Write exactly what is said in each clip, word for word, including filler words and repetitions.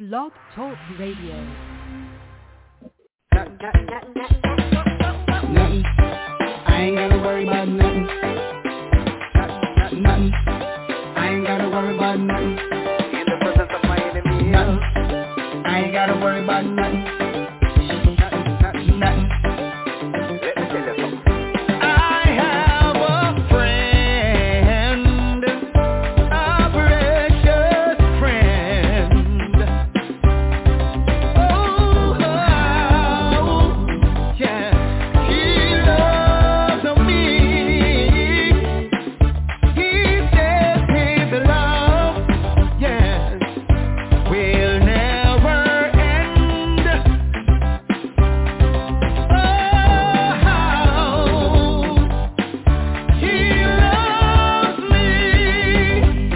Blog Talk Radio. Nothing. I ain't gotta worry about nothing. Nothing. I ain't gotta worry about nothing. In the presence of my enemy. Nothing. I ain't gotta worry about nothing. Nothing. Nothing. Let me tell you something. I have a friend, a precious friend. Oh, yeah. He loves me. He says his love, yes, will never end. Oh, how he loves me.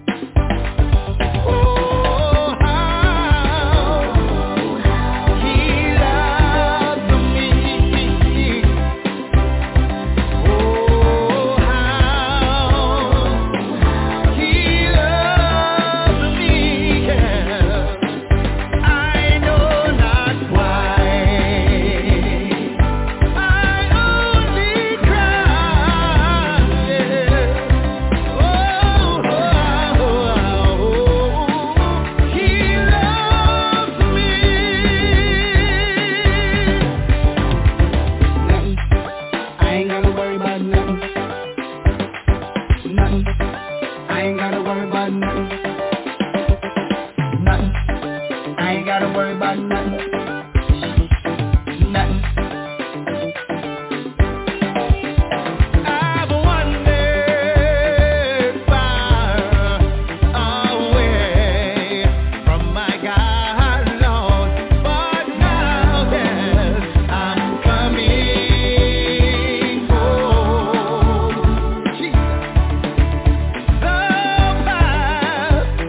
Oh, how he loves me. Oh, how he loves me, yeah. I know not why. I only cry. Oh, oh, oh, he loves me. Nothing. I ain't gotta worry about nothing. Nothing. I ain't gotta worry about nothing. Nothing. I ain't gotta worry about nothing. Nothing. I've wandered far away from my God, Lord, but now that I'm coming home, Jesus, the path.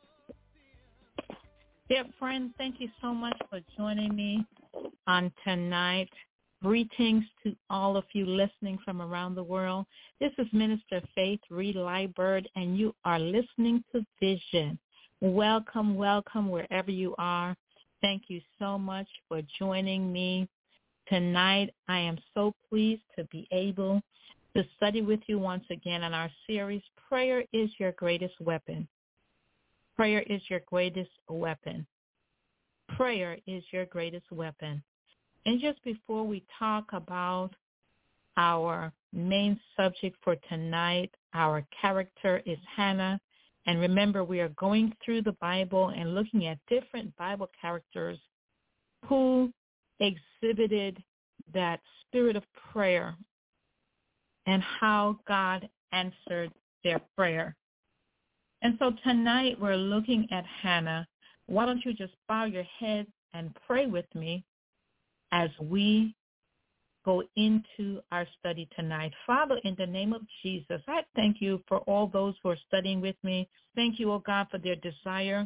Dear friends, thank you so much for joining me on tonight. Greetings to all of you listening from around the world. This is Minister Faith Reed Liebird, and you are listening to Vision. Welcome, welcome wherever you are. Thank you so much for joining me tonight. I am so pleased to be able to study with you once again on our series, Prayer is Your Greatest Weapon. Prayer is your greatest weapon. Prayer is your greatest weapon. And just before we talk about our main subject for tonight, our character is Hannah. And remember, we are going through the Bible and looking at different Bible characters who exhibited that spirit of prayer and how God answered their prayer. And so tonight we're looking at Hannah. Why don't you just bow your head and pray with me as we go into our study tonight. Father, in the name of Jesus, I thank you for all those who are studying with me. Thank you, oh God, for their desire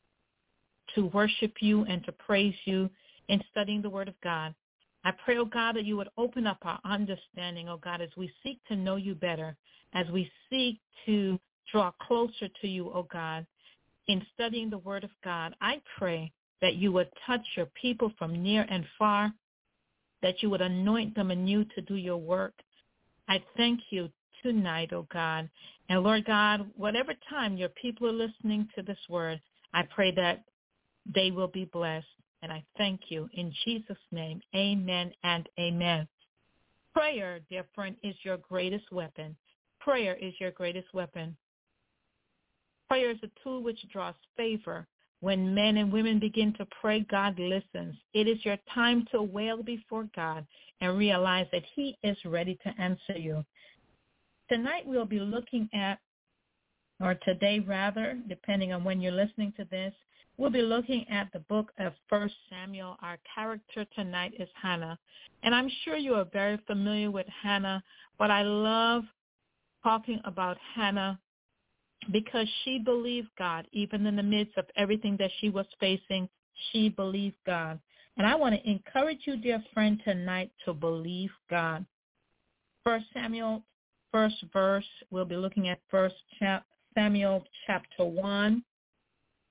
to worship you and to praise you in studying the Word of God. I pray, oh God, that you would open up our understanding, oh God, as we seek to know you better, as we seek to draw closer to you, oh God, in studying the Word of God. I pray that you would touch your people from near and far, that you would anoint them anew to do your work. I thank you tonight, oh God. And Lord God, whatever time your people are listening to this word, I pray that they will be blessed. And I thank you in Jesus' name. Amen and amen. Prayer, dear friend, is your greatest weapon. Prayer is your greatest weapon. Prayer is a tool which draws favor. When men and women begin to pray, God listens. It is your time to wail before God and realize that he is ready to answer you. Tonight we'll be looking at, or today rather, depending on when you're listening to this, we'll be looking at the book of First Samuel. Our character tonight is Hannah. And I'm sure you are very familiar with Hannah, but I love talking about Hannah because she believed God. Even in the midst of everything that she was facing, she believed God. And I want to encourage you, dear friend, tonight to believe God. First Samuel, first verse, we'll be looking at First Samuel chapter one.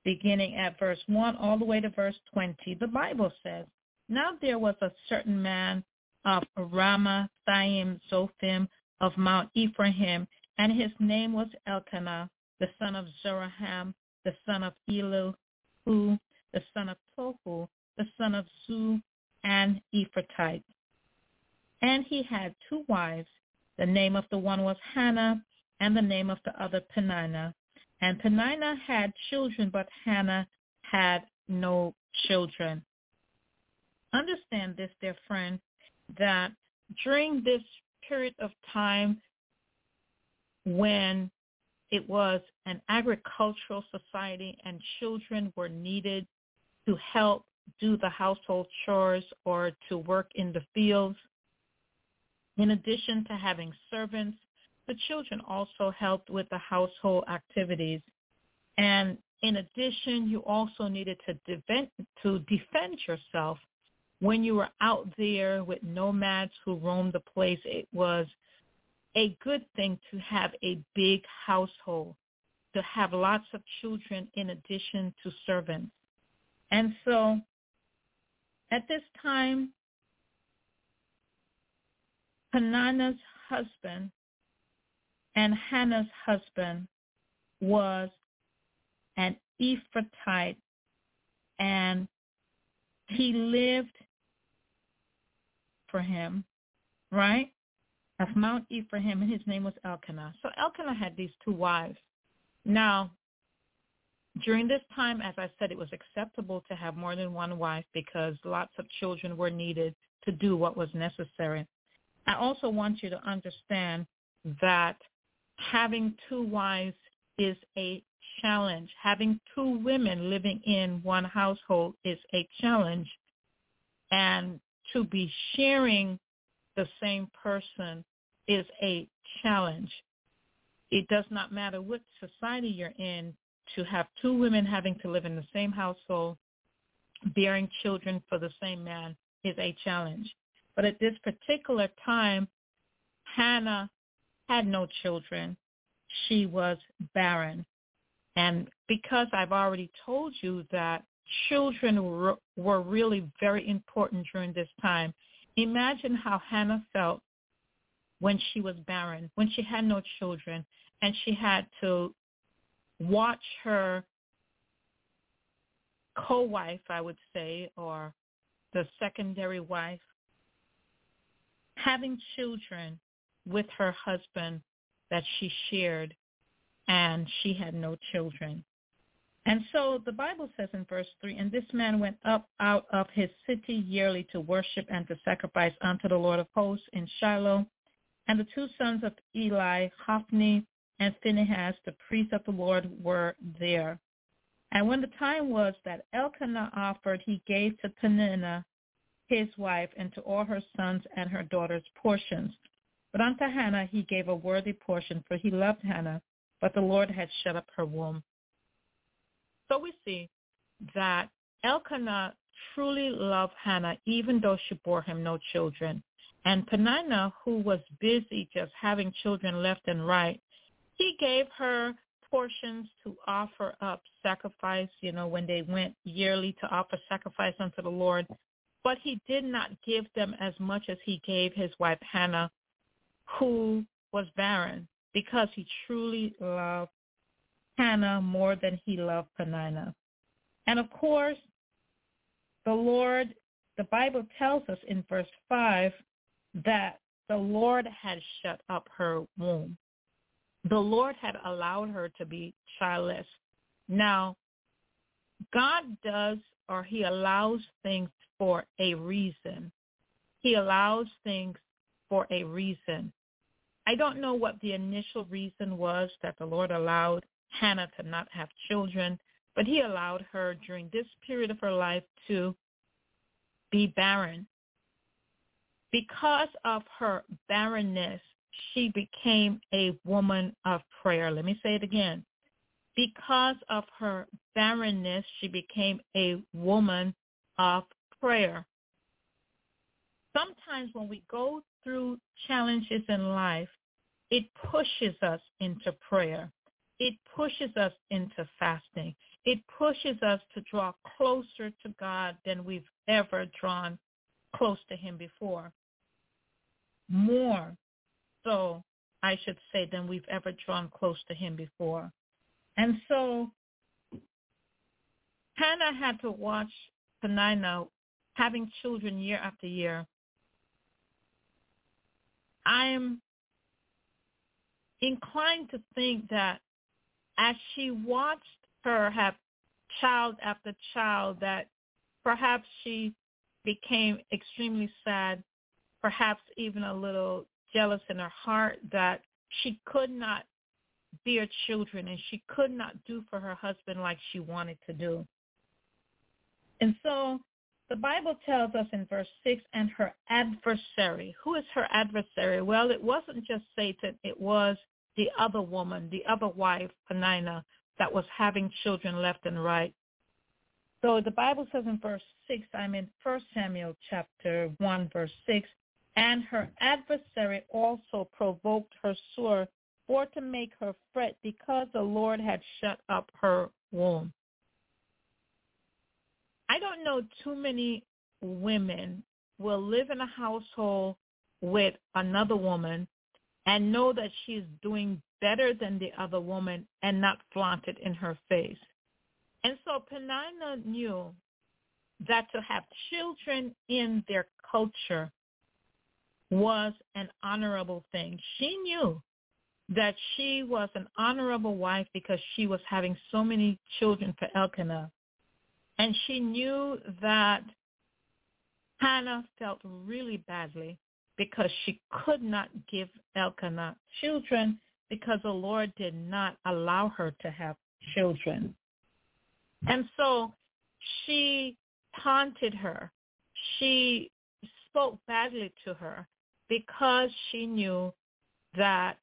beginning at verse one all the way to verse twenty. The Bible says, "Now there was a certain man of Ramathaim Zophim of Mount Ephraim, and his name was Elkanah, the son of Zeraham, the son of Elihu, the son of Tohu, the son of Zu, and Ephratite. And he had two wives. The name of the one was Hannah, and the name of the other Peninnah. And Peninnah had children, but Hannah had no children." Understand this, dear friend, that during this period of time when it was an agricultural society and children were needed to help do the household chores or to work in the fields, in addition to having servants, the children also helped with the household activities. And in addition, you also needed to defend, to defend yourself. When you were out there with nomads who roamed the place, it was a good thing to have a big household, to have lots of children in addition to servants. And so at this time, Peninnah's husband and Hannah's husband was an Ephratite, and he lived for him, right, of Mount Ephraim, and his name was Elkanah. So Elkanah had these two wives. Now, during this time, as I said, it was acceptable to have more than one wife because lots of children were needed to do what was necessary. I also want you to understand that having two wives is a challenge. Having two women living in one household is a challenge. And to be sharing the same person is a challenge. It does not matter what society you're in, to have two women having to live in the same household, bearing children for the same man is a challenge. But at this particular time, Hannah had no children. She was barren. And because I've already told you that children were, were really very important during this time, imagine how Hannah felt when she was barren, when she had no children, and she had to watch her co-wife, I would say, or the secondary wife, having children with her husband that she shared, and she had no children. And so the Bible says in verse three, "And this man went up out of his city yearly to worship and to sacrifice unto the Lord of hosts in Shiloh. And the two sons of Eli, Hophni and Phinehas, the priests of the Lord, were there. And when the time was that Elkanah offered, he gave to Peninnah his wife, and to all her sons and her daughters portions. But unto Hannah he gave a worthy portion, for he loved Hannah, but the Lord had shut up her womb." So we see that Elkanah truly loved Hannah, even though she bore him no children. And Peninnah, who was busy just having children left and right, he gave her portions to offer up sacrifice, you know, when they went yearly to offer sacrifice unto the Lord. But he did not give them as much as he gave his wife Hannah, who was barren, because he truly loved Hannah more than he loved Peninnah. And of course, the Lord, the Bible tells us in verse five that the Lord had shut up her womb. The Lord had allowed her to be childless. Now, God does, or he allows things for a reason. He allows things for a reason. I don't know what the initial reason was that the Lord allowed Hannah to not have children, but he allowed her during this period of her life to be barren. Because of her barrenness, she became a woman of prayer. Let me say it again. Because of her barrenness, she became a woman of prayer. Sometimes when we go through challenges in life, it pushes us into prayer. It pushes us into fasting. it pushes us to draw closer to God than we've ever drawn close to him before. More so, I should say, than we've ever drawn close to him before. And so Hannah had to watch Peninnah having children year after year. I am inclined to think that as she watched her have child after child, that perhaps she became extremely sad, perhaps even a little jealous in her heart that she could not bear children and she could not do for her husband like she wanted to do. And so the Bible tells us in verse six, and her adversary. Who is her adversary? Well, it wasn't just Satan. It was the other woman, the other wife, Peninnah, that was having children left and right. So the Bible says in verse six, I'm in First Samuel chapter one, verse six, and her adversary also provoked her sore for to make her fret because the Lord had shut up her womb. I don't know too many women will live in a household with another woman and know that she's doing better than the other woman and not flaunt it in her face. And so Peninnah knew that to have children in their culture was an honorable thing. She knew that she was an honorable wife because she was having so many children for Elkanah. And she knew that Hannah felt really badly because she could not give Elkanah children because the Lord did not allow her to have children. And so she taunted her. She spoke badly to her because she knew that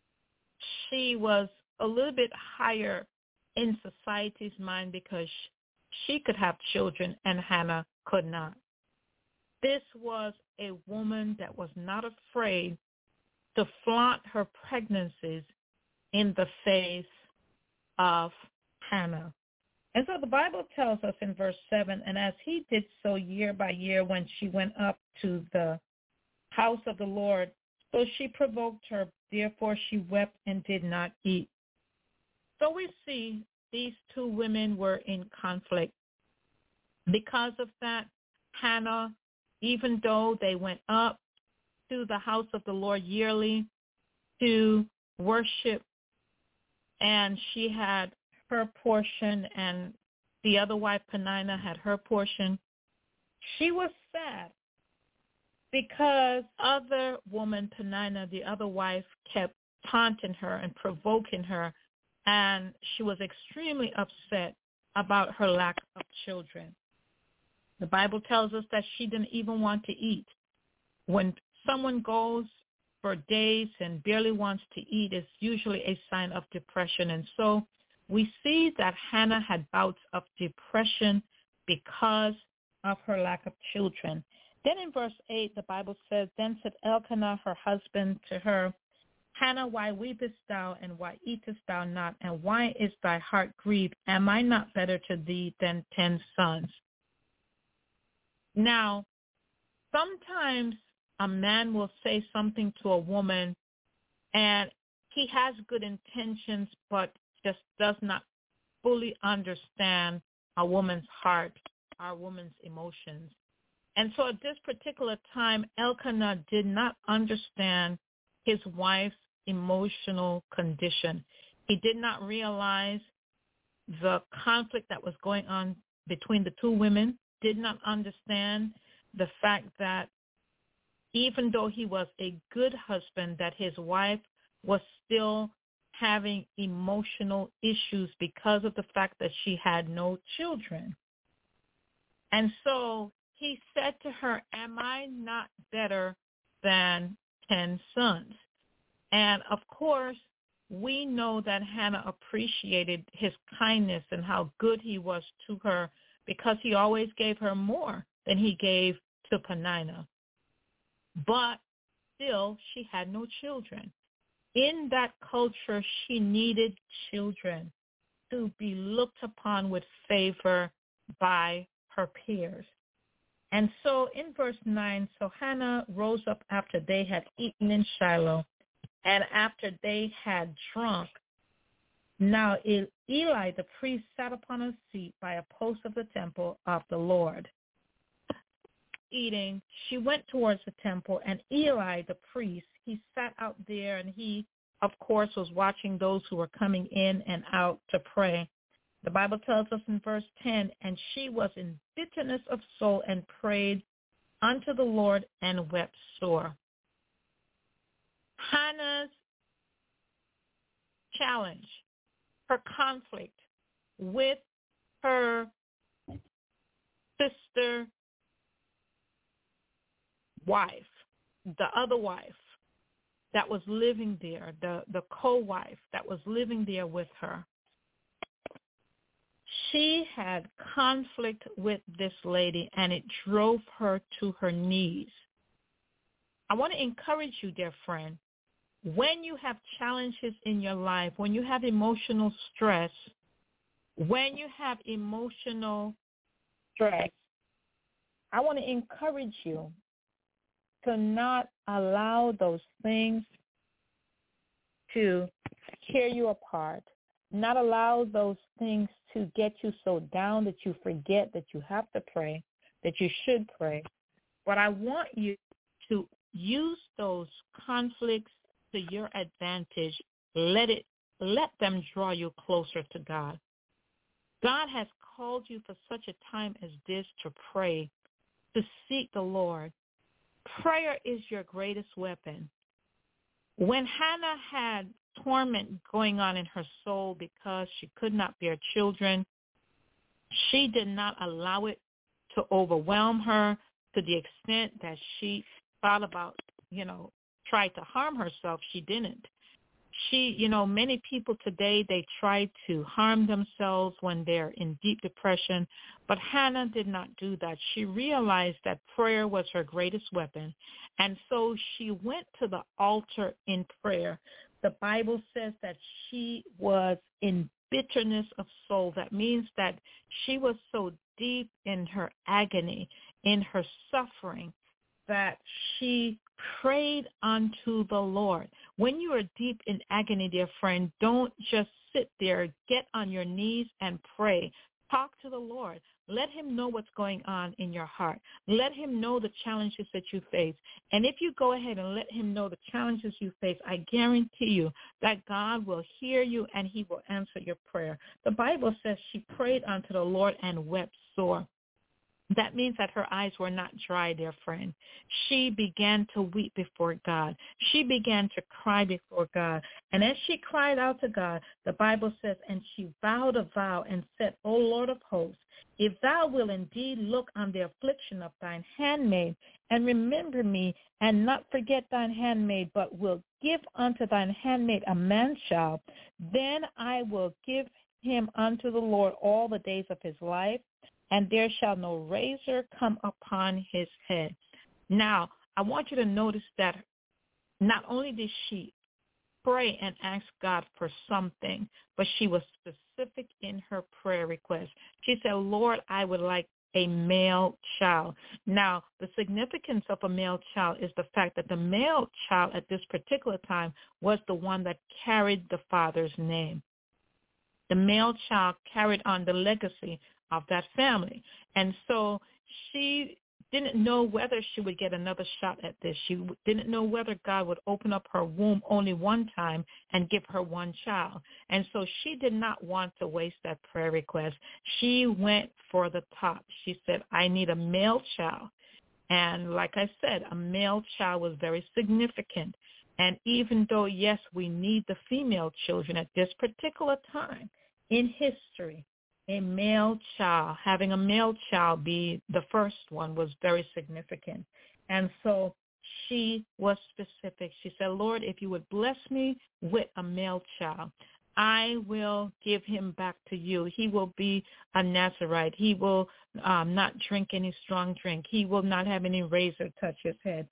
she was a little bit higher in society's mind because she could have children and Hannah could not. This was a woman that was not afraid to flaunt her pregnancies in the face of Hannah. And so the Bible tells us in verse seven, and as he did so year by year when she went up to the house of the Lord, so she provoked her, therefore she wept and did not eat. So we see these two women were in conflict. Because of that, Hannah, even though they went up to the house of the Lord yearly to worship, and she had her portion and the other wife, Peninnah, had her portion, she was sad because other woman, Peninnah, the other wife, kept taunting her and provoking her, and she was extremely upset about her lack of children. The Bible tells us that she didn't even want to eat. When someone goes for days and barely wants to eat, it's usually a sign of depression. And so we see that Hannah had bouts of depression because of her lack of children. Then in verse eight, the Bible says, then said Elkanah, her husband, to her, Hannah, why weepest thou, and why eatest thou not, and why is thy heart grieved? Am I not better to thee than ten sons? Now, sometimes a man will say something to a woman, and he has good intentions, but just does not fully understand a woman's heart, a woman's emotions. And so at this particular time, Elkanah did not understand his wife's emotional condition. He did not realize the conflict that was going on between the two women, did not understand the fact that even though he was a good husband, that his wife was still having emotional issues because of the fact that she had no children. And so he said to her, am I not better than ten sons? And of course, we know that Hannah appreciated his kindness and how good he was to her because he always gave her more than he gave to Peninnah. But still, she had no children. In that culture, she needed children. to be looked upon with favor by her peers. And so in verse nine, so Hannah rose up after they had eaten in Shiloh, and after they had drunk. Now Eli the priest sat upon a seat by a post of the temple of the Lord. Eating, she went towards the temple, and Eli the priest, he sat out there, and he, of course, was watching those who were coming in and out to pray. The Bible tells us in verse ten, and she was in bitterness of soul and prayed unto the Lord and wept sore. Hannah's challenge, her conflict with her sister wife, the other wife that was living there, the, the co-wife that was living there with her. She had conflict with this lady, and it drove her to her knees. I want to encourage you, dear friend, when you have challenges in your life, when you have emotional stress, when you have emotional stress, I want to encourage you to not allow those things to tear you apart, not allow those things to get you so down that you forget that you have to pray, that you should pray. But I want you to use those conflicts to your advantage. Let it, let them draw you closer to God. God has called you for such a time as this to pray, to seek the Lord. Prayer is your greatest weapon. When Hannah had torment going on in her soul because she could not bear children, she did not allow it to overwhelm her to the extent that she thought about, you know, tried to harm herself. She didn't. She, you know, many people today, they try to harm themselves when they're in deep depression, but Hannah did not do that. She realized that prayer was her greatest weapon, and so she went to the altar in prayer. The Bible says that she was in bitterness of soul. That means that she was so deep in her agony, in her suffering, that she prayed unto the Lord. When you are deep in agony, dear friend, don't just sit there. Get on your knees and pray. Talk to the Lord. Let him know what's going on in your heart. Let him know the challenges that you face. And if you go ahead and let him know the challenges you face, I guarantee you that God will hear you and he will answer your prayer. The Bible says she prayed unto the Lord and wept sore. That means that her eyes were not dry, dear friend. She began to weep before God. She began to cry before God. And as she cried out to God, the Bible says, and she vowed a vow and said, O Lord of hosts, if thou wilt indeed look on the affliction of thine handmaid, and remember me, and not forget thine handmaid, but will give unto thine handmaid a man-child, then I will give him unto the Lord all the days of his life, and there shall no razor come upon his head. Now, I want you to notice that not only did she pray and ask God for something, but she was specific in her prayer request. She said, Lord, I would like a male child. Now, the significance of a male child is the fact that the male child at this particular time was the one that carried the father's name. The male child carried on the legacy of that family. And so she didn't know whether she would get another shot at this. She didn't know whether God would open up her womb only one time and give her one child. And so she did not want to waste that prayer request. She went for the top. She said, I need a male child. And like I said, a male child was very significant. And even though, yes, we need the female children at this particular time in history, a male child, having a male child be the first one was very significant. And so she was specific. She said, Lord, if you would bless me with a male child, I will give him back to you. He will be a Nazarite. He will um, not drink any strong drink. He will not have any razor touch his head.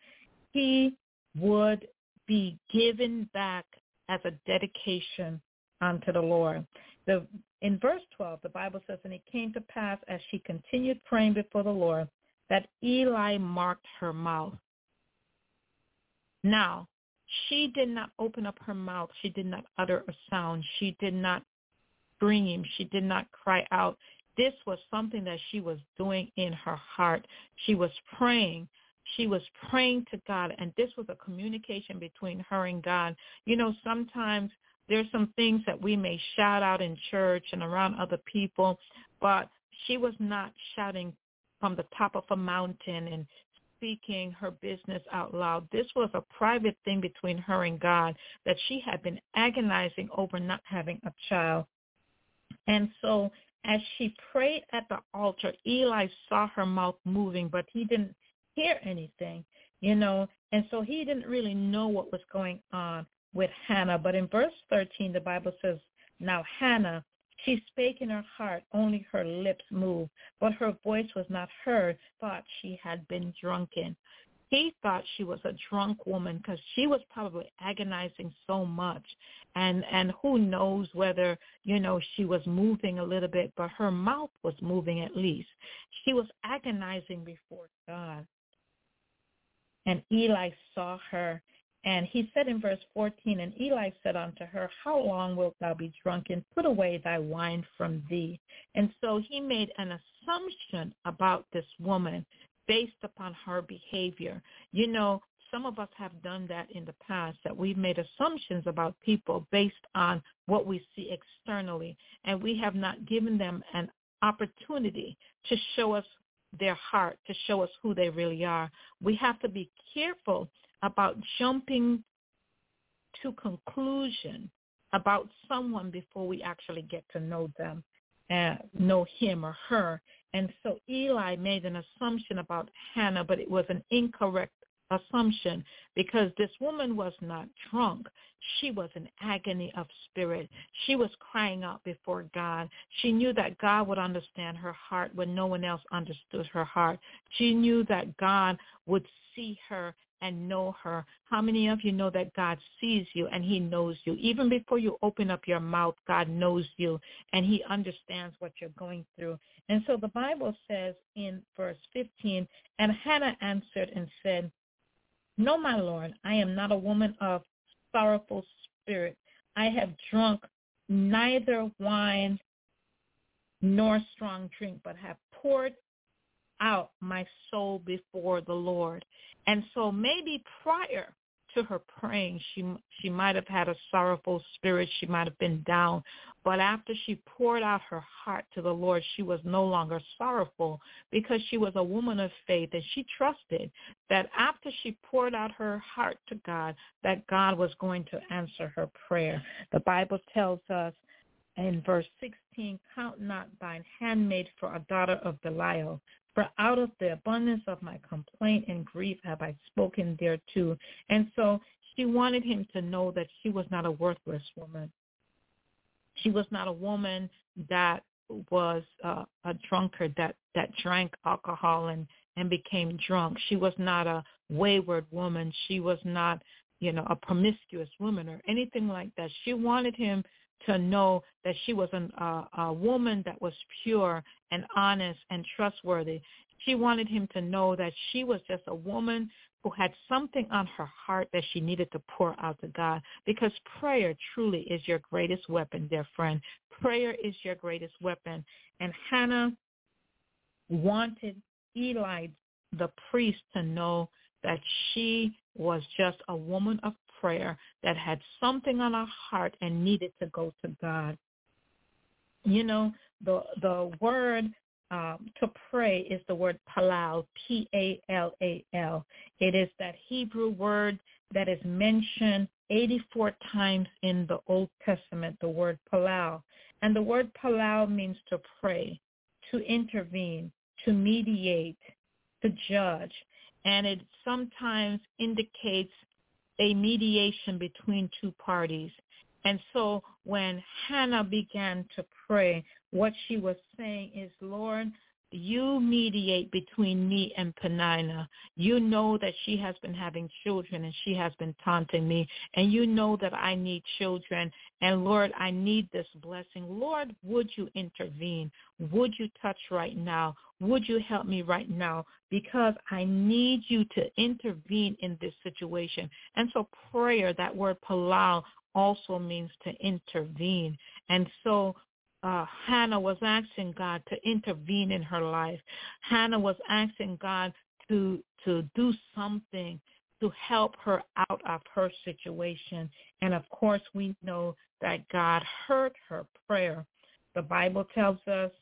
He would be given back as a dedication unto the Lord. The in verse twelve, the Bible says, and it came to pass as she continued praying before the Lord that Eli marked her mouth. Now, she did not open up her mouth. She did not utter a sound. She did not scream. She did not cry out. This was something that she was doing in her heart. She was praying. She was praying to God, and this was a communication between her and God. You know, sometimes there's some things that we may shout out in church and around other people, but she was not shouting from the top of a mountain and speaking her business out loud. This was a private thing between her and God that she had been agonizing over not having a child. And so as she prayed at the altar, Eli saw her mouth moving, but he didn't hear anything, you know, and so he didn't really know what was going on with Hannah. But in verse thirteen, the Bible says, now Hannah, she spake in her heart, only her lips moved, but her voice was not heard, thought she had been drunken. He thought she was a drunk woman because she was probably agonizing so much. And and who knows whether, you know, she was moving a little bit, but her mouth was moving at least. She was agonizing before God. And Eli saw her, and he said in verse fourteen, and Eli said unto her, how long wilt thou be drunken? Put away thy wine from thee. And so he made an assumption about this woman based upon her behavior. You know, some of us have done that in the past, that we've made assumptions about people based on what we see externally, and we have not given them an opportunity to show us their heart, to show us who they really are. We have to be careful about jumping to conclusion about someone before we actually get to know them, uh, know him or her. And so Eli made an assumption about Hannah, but it was an incorrect assumption because this woman was not drunk. She was in agony of spirit. She was crying out before God. She knew that God would understand her heart when no one else understood her heart. She knew that God would see her and know her. How many of you know that God sees you and he knows you? Even before you open up your mouth, God knows you and he understands what you're going through. And so the Bible says in verse fifteen, and Hannah answered and said, no, my Lord, I am not a woman of sorrowful spirit. I have drunk neither wine nor strong drink, but have poured out my soul before the Lord. And so maybe prior to her praying, she she might have had a sorrowful spirit. She might have been down. But after she poured out her heart to the Lord, she was no longer sorrowful because she was a woman of faith, and she trusted that after she poured out her heart to God, that God was going to answer her prayer. The Bible tells us in verse sixteen, count not thine handmaid for a daughter of Belial, for out of the abundance of my complaint and grief have I spoken thereto. And so she wanted him to know that she was not a worthless woman. She was not a woman that was uh, a drunkard, that, that drank alcohol and, and became drunk. She was not a wayward woman. She was not, you know, a promiscuous woman or anything like that. She wanted him to know that she was an, uh, a woman that was pure and honest and trustworthy. She wanted him to know that she was just a woman who had something on her heart that she needed to pour out to God, because prayer truly is your greatest weapon, dear friend. Prayer is your greatest weapon. And Hannah wanted Eli, the priest, to know that she was just a woman of prayer that had something on her heart and needed to go to God. You know, the the word um, to pray is the word palal, P A L A L. It is that Hebrew word that is mentioned eighty-four times in the Old Testament, the word palal. And the word palal means to pray, to intervene, to mediate, to judge. And it sometimes indicates a mediation between two parties. And so when Hannah began to pray, what she was saying is, Lord, you mediate between me and Penina. You know that she has been having children and she has been taunting me, and you know that I need children, and Lord, I need this blessing. Lord, would you intervene? Would you touch right now? Would you help me right now? Because I need you to intervene in this situation. And so prayer, that word palau, also means to intervene. And so Uh, Hannah was asking God to intervene in her life. Hannah was asking God to to do something to help her out of her situation. And of course, we know that God heard her prayer. The Bible tells us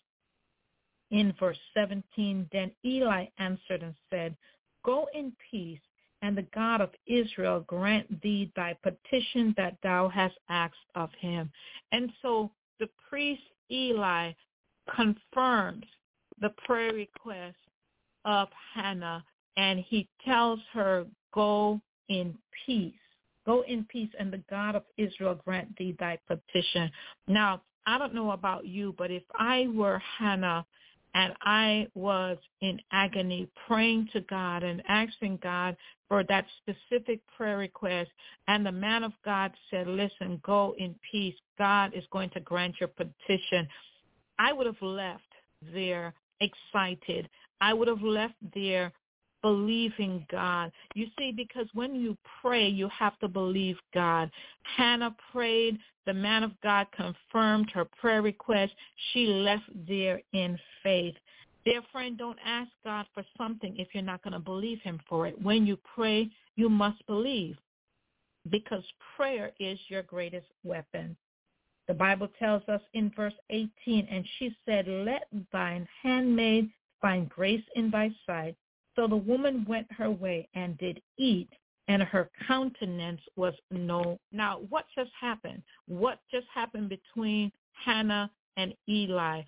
in verse seventeen, then Eli answered and said, go in peace, and the God of Israel grant thee thy petition that thou hast asked of him. And so the priest Eli confirms the prayer request of Hannah, and he tells her, go in peace. Go in peace, and the God of Israel grant thee thy petition. Now, I don't know about you, but if I were Hannah and I was in agony praying to God and asking God for that specific prayer request, and the man of God said, listen, go in peace. God is going to grant your petition. I would have left there excited. I would have left there believing God. You see, because when you pray, you have to believe God. Hannah prayed. The man of God confirmed her prayer request. She left there in faith. Dear friend, don't ask God for something if you're not going to believe him for it. When you pray, you must believe, because prayer is your greatest weapon. The Bible tells us in verse eighteen, and she said, let thine handmaid find grace in thy sight. So the woman went her way and did eat, and her countenance was no. Now, what just happened? What just happened between Hannah and Eli?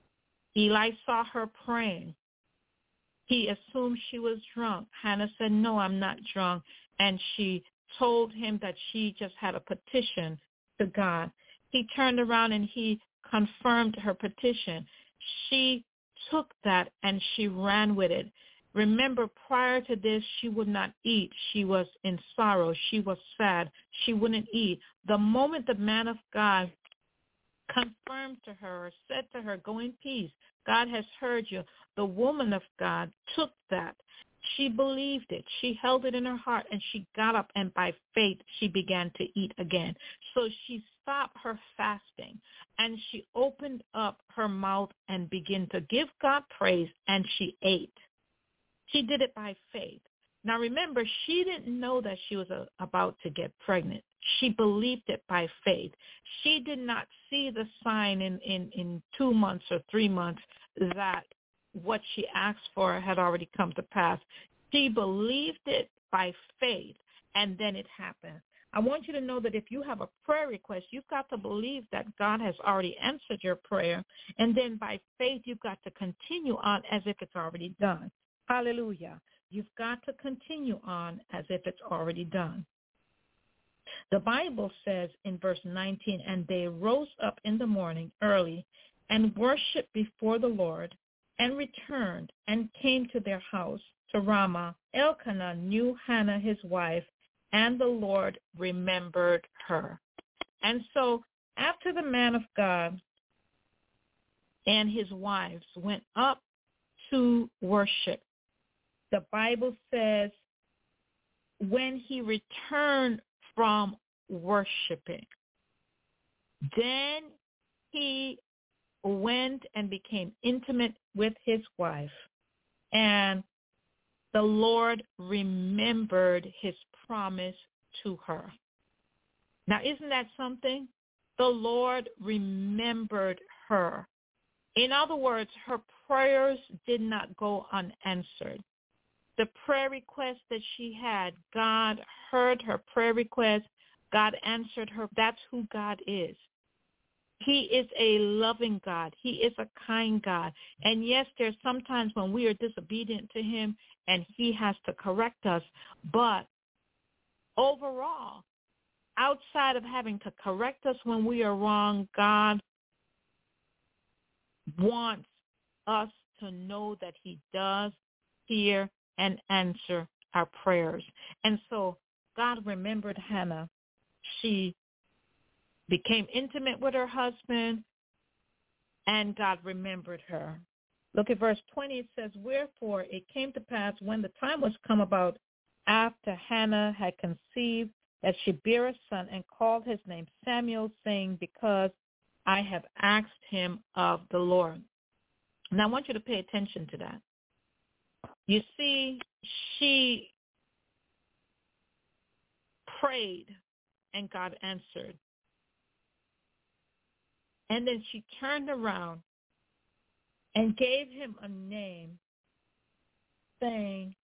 Eli saw her praying. He assumed she was drunk. Hannah said, no, I'm not drunk. And she told him that she just had a petition to God. He turned around and he confirmed her petition. She took that and she ran with it. Remember, prior to this, she would not eat. She was in sorrow. She was sad. She wouldn't eat. The moment the man of God confirmed to her, or said to her, go in peace, God has heard you, the woman of God took that. She believed it. She held it in her heart, and she got up, and by faith, she began to eat again. So she stopped her fasting, and she opened up her mouth and began to give God praise, and she ate. She did it by faith. Now, remember, she didn't know that she was a, about to get pregnant. She believed it by faith. She did not see the sign in, in, in two months or three months that what she asked for had already come to pass. She believed it by faith, and then it happened. I want you to know that if you have a prayer request, you've got to believe that God has already answered your prayer, and then by faith, you've got to continue on as if it's already done. Hallelujah. You've got to continue on as if it's already done. The Bible says in verse nineteen, and they rose up in the morning early and worshiped before the Lord, and returned and came to their house to Ramah. Elkanah knew Hannah his wife, and the Lord remembered her. And so after the man of God and his wives went up to worship, the Bible says when he returned from worshiping, then he went and became intimate with his wife, and the Lord remembered his promise to her. Now, isn't that something? The Lord remembered her. In other words, her prayers did not go unanswered. The prayer request that she had, God heard her prayer request. God answered her. That's who God is. He is a loving God. He is a kind God. And yes, there's sometimes when we are disobedient to him and he has to correct us. But overall, outside of having to correct us when we are wrong, God wants us to know that he does hear and answer our prayers. And so God remembered Hannah. She became intimate with her husband, and God remembered her. Look at verse twenty. It says, wherefore it came to pass when the time was come about after Hannah had conceived that she bare a son and called his name Samuel, saying, because I have asked him of the Lord. Now I want you to pay attention to that. You see, she prayed and God answered. And then she turned around and gave him a name, saying,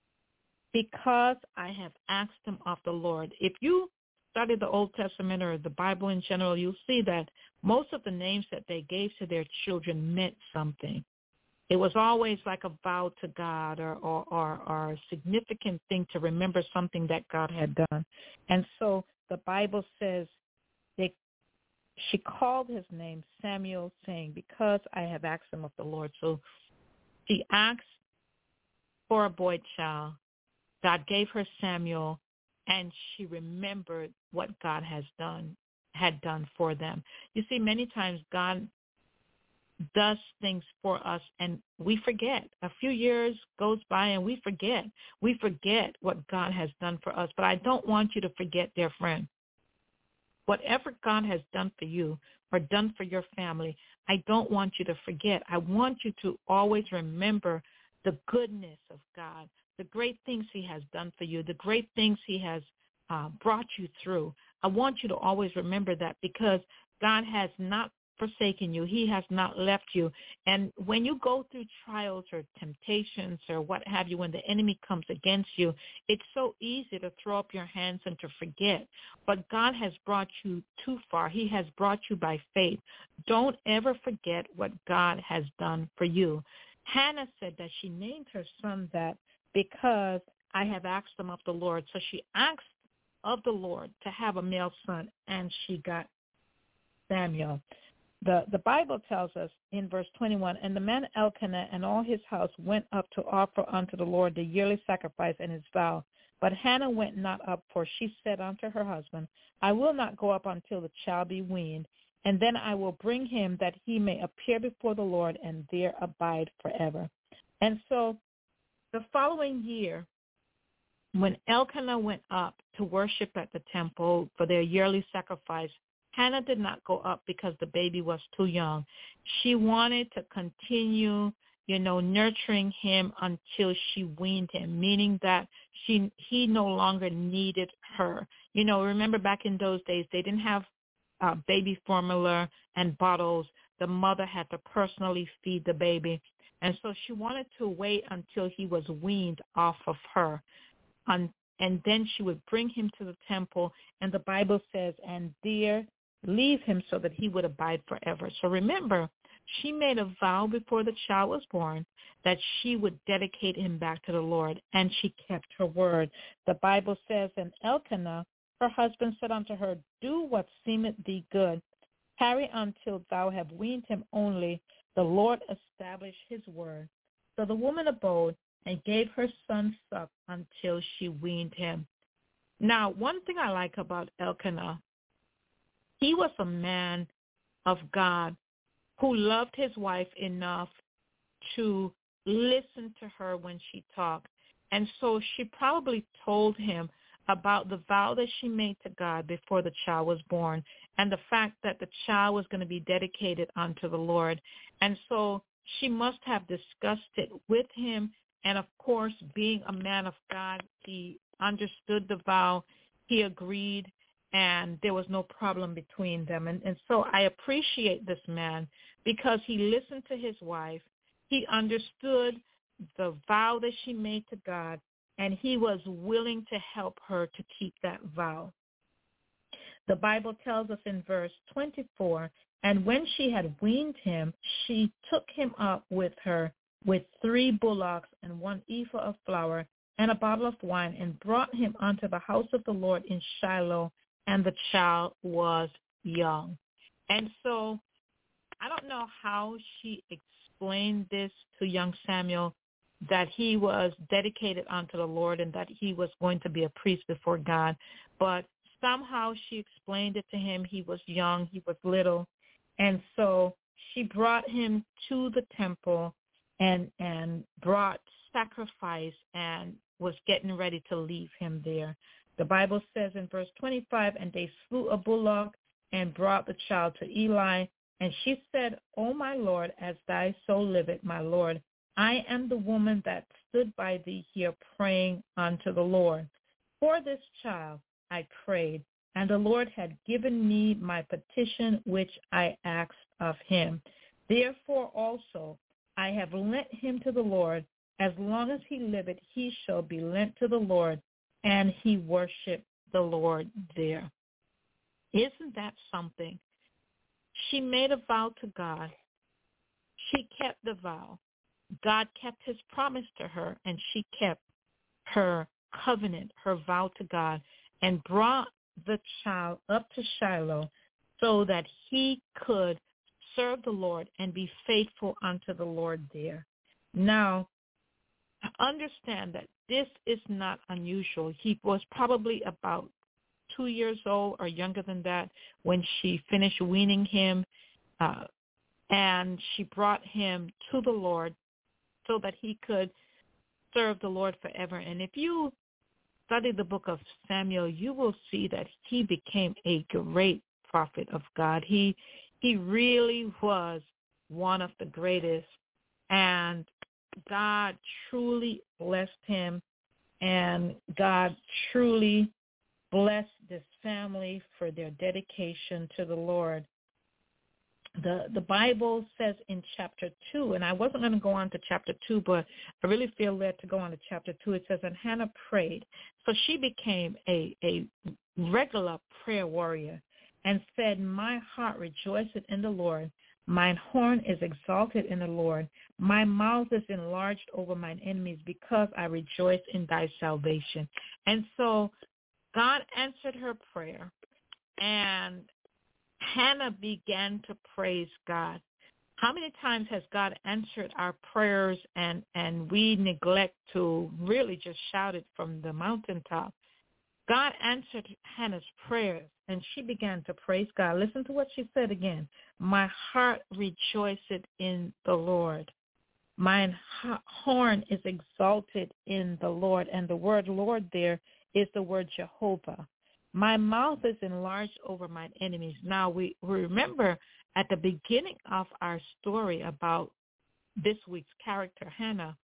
because I have asked him of the Lord. If you study the Old Testament or the Bible in general, you'll see that most of the names that they gave to their children meant something. It was always like a vow to God or, or, or, or a significant thing to remember something that God had done. And so the Bible says they, she called his name Samuel, saying, because I have asked him of the Lord. So she asked for a boy child. God gave her Samuel, and she remembered what God has done, had done for them. You see, many times God does things for us, and we forget. A few years goes by, and we forget. We forget what God has done for us. But I don't want you to forget, dear friend. Whatever God has done for you or done for your family, I don't want you to forget. I want you to always remember the goodness of God, the great things he has done for you, the great things he has uh, brought you through. I want you to always remember that, because God has not forsaken you. He has not left you. And when you go through trials or temptations or what have you, when the enemy comes against you, it's so easy to throw up your hands and to forget. But God has brought you too far. He has brought you by faith. Don't ever forget what God has done for you. Hannah said that she named her son that because I have asked him of the Lord. So she asked of the Lord to have a male son, and she got Samuel. The the Bible tells us in verse twenty-one, and the man Elkanah and all his house went up to offer unto the Lord the yearly sacrifice and his vow. But Hannah went not up, for she said unto her husband, I will not go up until the child be weaned, and then I will bring him that he may appear before the Lord and there abide forever. And so the following year, when Elkanah went up to worship at the temple for their yearly sacrifice, Hannah did not go up because the baby was too young. She wanted to continue, you know, nurturing him until she weaned him, meaning that she he no longer needed her. You know, remember back in those days, they didn't have uh, baby formula and bottles. The mother had to personally feed the baby. And so she wanted to wait until he was weaned off of her. Um, and then she would bring him to the temple, and the Bible says, and there leave him so that he would abide forever. So remember, she made a vow before the child was born that she would dedicate him back to the Lord, and she kept her word. The Bible says, and Elkanah, her husband, said unto her, do what seemeth thee good. Tarry until thou have weaned him only. The Lord established his word. So the woman abode and gave her son suck until she weaned him. Now, one thing I like about Elkanah, he was a man of God who loved his wife enough to listen to her when she talked. And so she probably told him about the vow that she made to God before the child was born, and the fact that the child was going to be dedicated unto the Lord. And so she must have discussed it with him. And of course, being a man of God, he understood the vow, he agreed, and there was no problem between them. And, and so I appreciate this man because he listened to his wife, he understood the vow that she made to God, and he was willing to help her to keep that vow. The Bible tells us in verse twenty-four, and when she had weaned him, she took him up with her with three bullocks and one ephah of flour and a bottle of wine, and brought him unto the house of the Lord in Shiloh, and the child was young. And so I don't know how she explained this to young Samuel, that he was dedicated unto the Lord and that he was going to be a priest before God. But somehow she explained it to him. He was young. He was little. And so she brought him to the temple and and brought sacrifice and was getting ready to leave him there. The Bible says in verse twenty-five, and they slew a bullock and brought the child to Eli. And she said, O my Lord, as thy soul liveth, my Lord, I am the woman that stood by thee here praying unto the Lord. For this child I prayed, and the Lord had given me my petition which I asked of him. Therefore also I have lent him to the Lord. As long as he liveth, he shall be lent to the Lord. And he worshiped the Lord there. Isn't that something? She made a vow to God. She kept the vow. God kept his promise to her, and she kept her covenant, her vow to God, and brought the child up to Shiloh so that he could serve the Lord and be faithful unto the Lord there. Now, understand that this is not unusual. He was probably about two years old or younger than that when she finished weaning him, uh, and she brought him to the Lord so that he could serve the Lord forever. And if you study the book of Samuel, you will see that he became a great prophet of God. He he really was one of the greatest, and God truly blessed him, and God truly blessed this family for their dedication to the Lord. The the Bible says in chapter two, and I wasn't going to go on to chapter two, but I really feel led to go on to chapter two. It says, and Hannah prayed. So she became a, a regular prayer warrior and said, my heart rejoiceth in the Lord. Mine horn is exalted in the Lord. My mouth is enlarged over mine enemies because I rejoice in thy salvation. And so God answered her prayer, and Hannah began to praise God. How many times has God answered our prayers and, and we neglect to really just shout it from the mountaintop? God answered Hannah's prayers, and she began to praise God. Listen to what she said again. My heart rejoiceth in the Lord. Mine horn is exalted in the Lord. And the word Lord there is the word Jehovah. My mouth is enlarged over mine enemies. Now, we, we remember at the beginning of our story about this week's character, Hannah,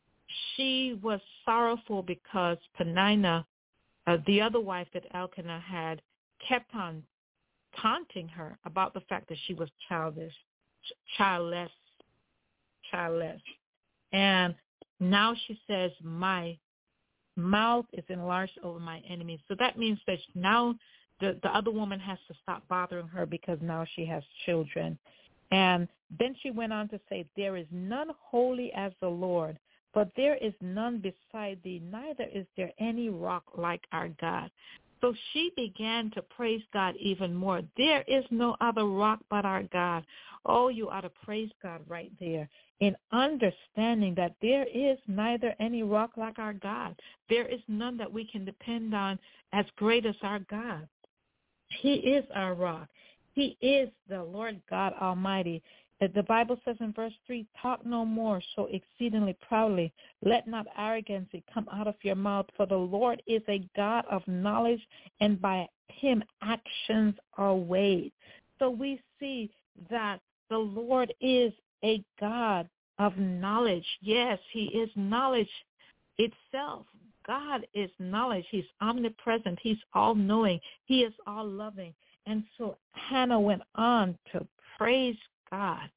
she was sorrowful because Peninnah, uh, the other wife that Elkanah had, kept on taunting her about the fact that she was childish, childless, childless. And now she says, my mouth is enlarged over my enemies. So that means that now the, the other woman has to stop bothering her because now she has children. And then she went on to say, there is none holy as the Lord, but there is none beside thee, neither is there any rock like our God. So she began to praise God even more. There is no other rock but our God. Oh, you ought to praise God right there in understanding that there is neither any rock like our God. There is none that we can depend on as great as our God. He is our rock. He is the Lord God Almighty. The Bible says in verse three, talk no more so exceedingly proudly. Let not arrogancy come out of your mouth, for the Lord is a God of knowledge, and by him actions are weighed. So we see that the Lord is a God of knowledge. Yes, he is knowledge itself. God is knowledge. He's omnipresent. He's all-knowing. He is all-loving. And so Hannah went on to praise God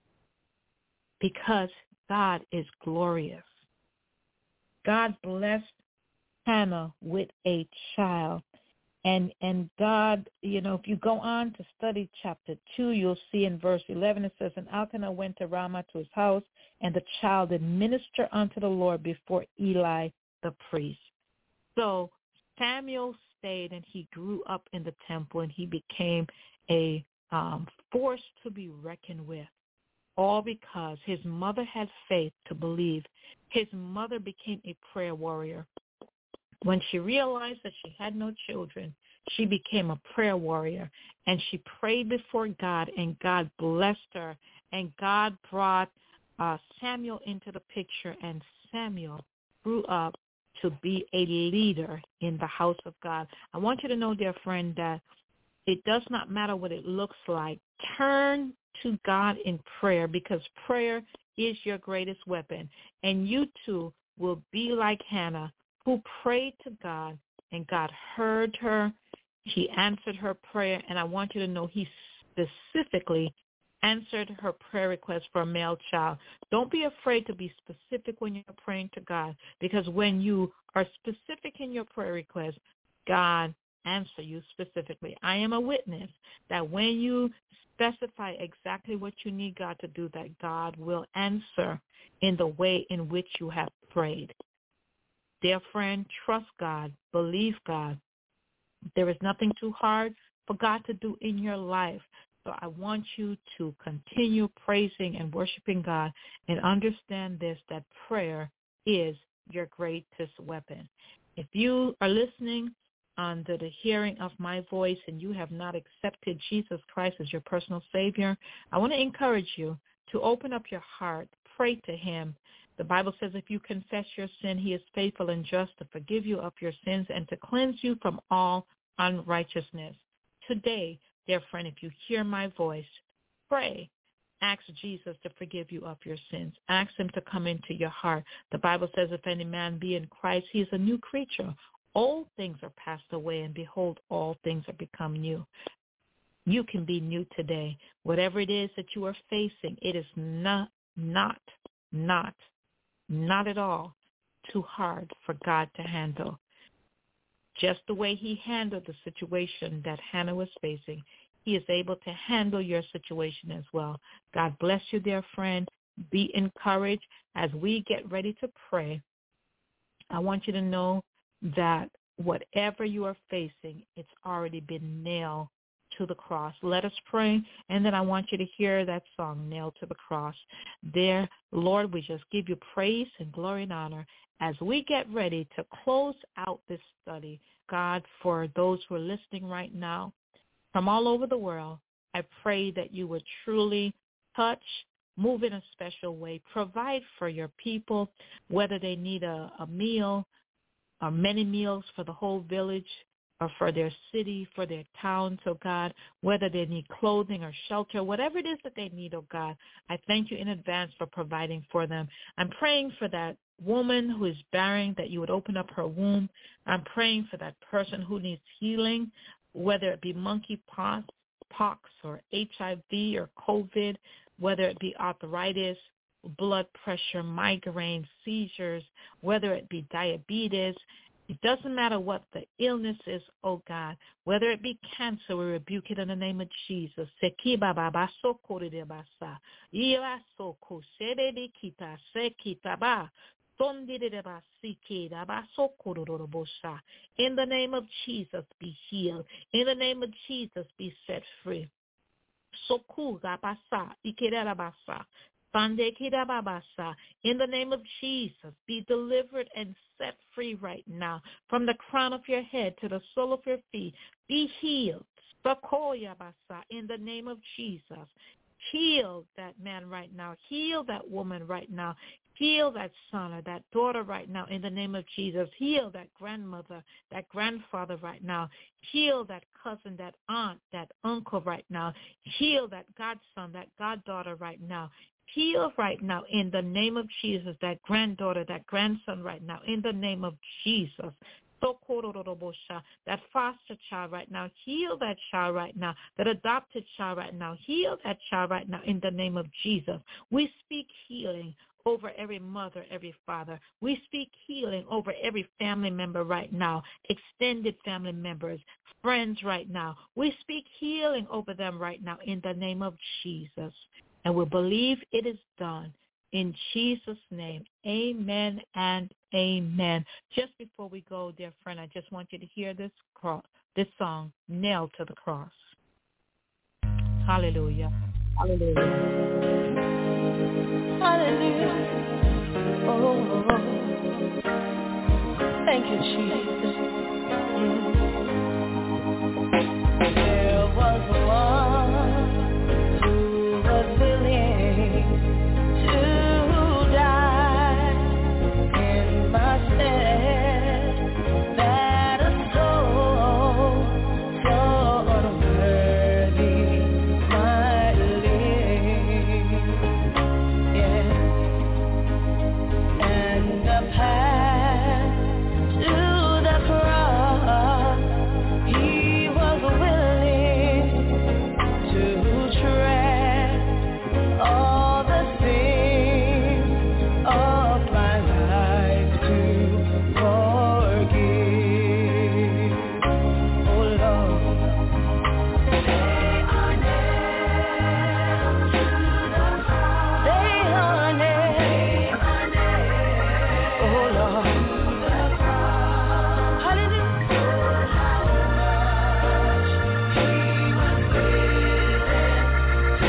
because God is glorious. God blessed Hannah with a child. And and God, you know, if you go on to study chapter two, you'll see in verse eleven, it says, and Elkanah went to Ramah to his house, and the child did minister unto the Lord before Eli the priest. So Samuel stayed, and he grew up in the temple, and he became a um, force to be reckoned with. all because his mother had faith to believe. His mother became a prayer warrior. When she realized that she had no children, she became a prayer warrior, and she prayed before God, and God blessed her, and God brought uh, Samuel into the picture, and Samuel grew up to be a leader in the house of God. I want you to know, dear friend, that it does not matter what it looks like. Turn to God in prayer, because prayer is your greatest weapon, and you too will be like Hannah, who prayed to God, and God heard her. He answered her prayer, and I want you to know he specifically answered her prayer request for a male child. Don't be afraid to be specific when you're praying to God, because when you are specific in your prayer request, God answer you specifically. I am a witness that when you specify exactly what you need God to do, that God will answer in the way in which you have prayed. Dear friend, trust God, believe God. There is nothing too hard for God to do in your life. So I want you to continue praising and worshiping God, and understand this, that prayer is your greatest weapon. If you are listening under the hearing of my voice and you have not accepted Jesus Christ as your personal Savior, I want to encourage you to open up your heart, pray to him. The Bible says if you confess your sin, he is faithful and just to forgive you of your sins and to cleanse you from all unrighteousness. Today, dear friend, if you hear my voice, pray. Ask Jesus to forgive you of your sins. Ask him to come into your heart. The Bible says if any man be in Christ, he is a new creature. Old things are passed away, and behold, all things are become new. You can be new today. Whatever it is that you are facing, it is not, not, not, not at all too hard for God to handle. Just the way he handled the situation that Hannah was facing, he is able to handle your situation as well. God bless you, dear friend. Be encouraged. As we get ready to pray, I want you to know that whatever you are facing, it's already been nailed to the cross. Let us pray, and then I want you to hear that song, Nailed to the Cross. There, Lord, we just give you praise and glory and honor as we get ready to close out this study. God, for those who are listening right now from all over the world, I pray that you would truly touch, move in a special way, provide for your people, whether they need a, a meal, or many meals for the whole village, or for their city, for their town, so God, whether they need clothing or shelter, whatever it is that they need, oh God, I thank you in advance for providing for them. I'm praying for that woman who is barren, that you would open up her womb. I'm praying for that person who needs healing, whether it be monkeypox pox or H I V or COVID, whether it be arthritis, blood pressure, migraine, seizures, whether it be diabetes. It doesn't matter what the illness is, oh God. Whether it be cancer, we rebuke it in the name of Jesus. In the name of Jesus, be healed. In the name of Jesus, be set free. In the name of Jesus, be delivered and set free right now. From the crown of your head to the sole of your feet, be healed. In the name of Jesus, heal that man right now. Heal that woman right now. Heal that son or that daughter right now in the name of Jesus. Heal that grandmother, that grandfather right now. Heal that cousin, that aunt, that uncle right now. Heal that godson, that goddaughter right now. Heal right now in the name of Jesus, that granddaughter, that grandson right now, in the name of Jesus. That foster child right now, heal that child right now, that adopted child right now, heal that child right now in the name of Jesus. We speak healing over every mother, every father. We speak healing over every family member right now, extended family members, friends right now. We speak healing over them right now in the name of Jesus. And we believe it is done. In Jesus' name, amen and amen. Just before we go, dear friend, I just want you to hear this cross, this song, Nailed to the Cross. Hallelujah. Hallelujah. Hallelujah. Oh, thank you, Jesus. Mm. There was one who was willing to die in my stead, that a soul so unworthy might live. Yeah. And the path to the cross, he was willing to tread all the sins of my life to forgive. Oh Lord, they are nailed to the cross. They are nailed. Oh Lord, hallelujah. How much he was willing to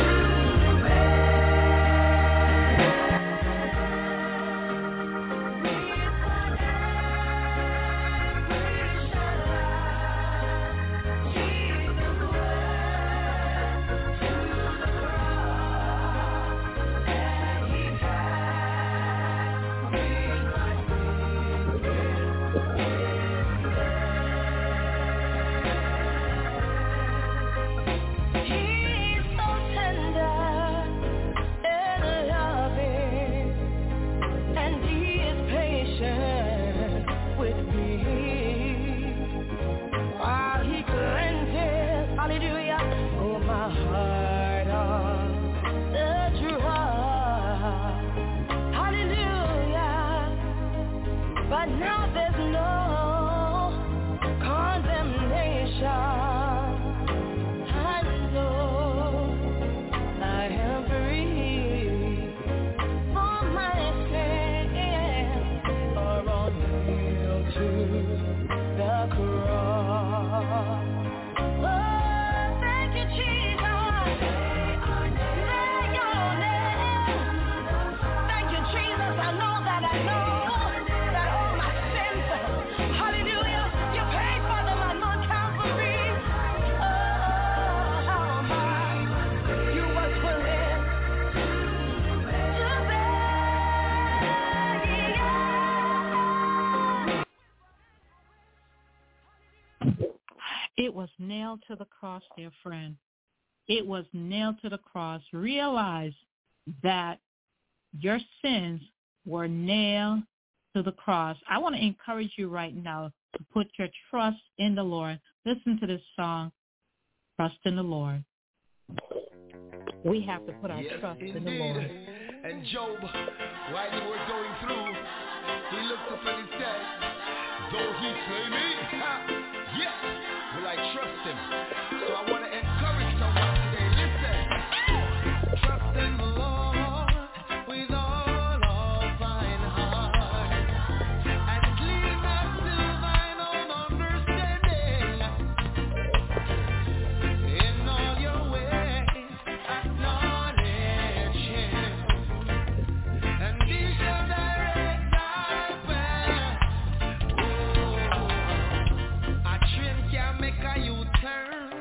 He's so tender and loving, and he is patient with me. While he cleanses, hallelujah, oh my heart on the dry, hallelujah. But now there's no condemnation. I know I am free, for my sins are all nailed to the cross. Oh, thank you, Jesus. Thank you, thank you, Jesus. I know that I know that all my sins, hallelujah, you paid for them on Mount Calvary. Oh, how much you was willing to bear. It was nailed to the cross, dear friend. It was nailed to the cross. Realize that your sins were nailed to the cross. I want to encourage you right now to put your trust in the Lord. Listen to this song, Trust in the Lord. We have to put our Yes, trust in the indeed. Lord. And Job, while he was going through, he looked up and he said, though he slay me, ha, yes, will I trust him. So I want to encourage someone today. Listen, trust in the Lord with all of thine heart, and lean not to thine own understanding. In all your ways acknowledge him, and he shall direct thy path. Oh, a train can make a U-turn,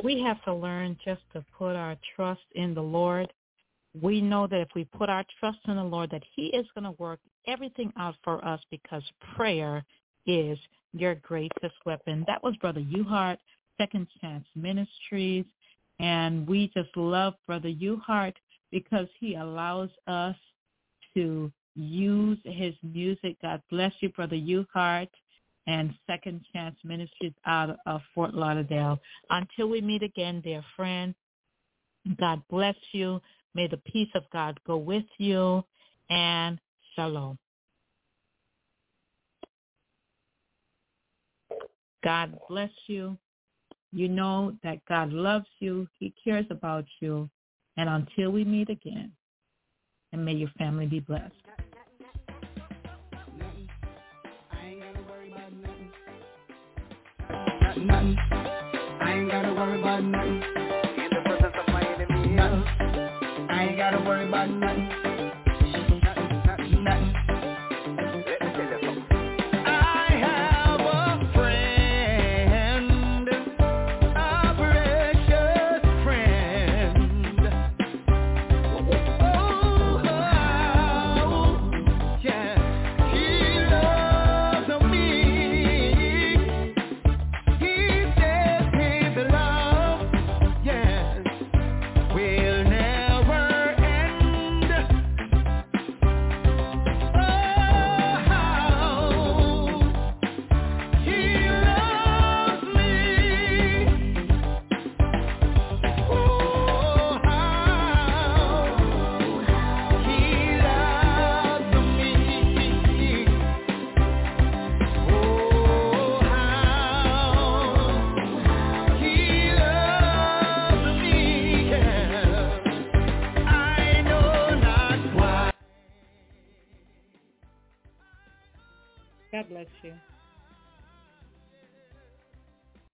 We have to learn just to put our trust in the Lord. We know that if we put our trust in the Lord, that he is going to work everything out for us because prayer is your greatest weapon. That was Brother Uhart, Second Chance Ministries, and we just love Brother Uhart because he allows us to use his music. God bless you, Brother Uhart, and Second Chance Ministries out of Fort Lauderdale. Until we meet again, dear friend, God bless you. May the peace of God go with you, and shalom. God bless you. You know that God loves you. He cares about you. And until we meet again, and may your family be blessed. Nothing. I ain't gotta worry about nothing. In the presence of my enemy. Nothing. I ain't gotta worry about nothing. Nothing, nothing, nothing. Let me tell you something. I have a friend, a precious friend. Oh, yeah. He loves me. He says his love, yes, will never end. Oh, how he loves me. Oh, how he loves me. Oh, how he loves me, yeah. I know not why. God bless you.